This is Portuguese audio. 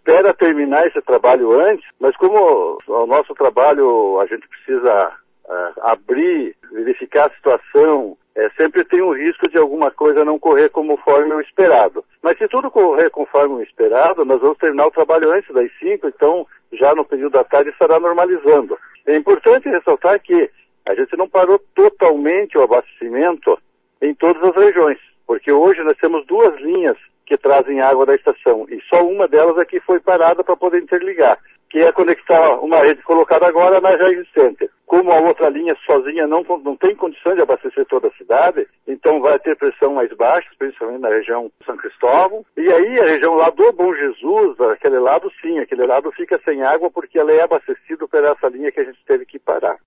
espera terminar esse trabalho antes, mas como o nosso trabalho a gente precisa abrir, verificar a situação, sempre tem um risco de alguma coisa não correr conforme o esperado. Mas se tudo correr conforme o esperado, nós vamos terminar o trabalho antes das 5, então já no período da tarde estará normalizando. É importante ressaltar que a gente não parou totalmente o abastecimento em todas as regiões, porque hoje nós temos 2 linhas que trazem água da estação, e só uma delas aqui foi parada para poder interligar, que é conectar uma rede colocada agora na já existente. Como a outra linha sozinha não tem condição de abastecer toda a cidade, então vai ter pressão mais baixa, principalmente na região de São Cristóvão. E aí a região lá do Bom Jesus, aquele lado sim, aquele lado fica sem água porque ela é abastecida por essa linha que a gente teve que parar.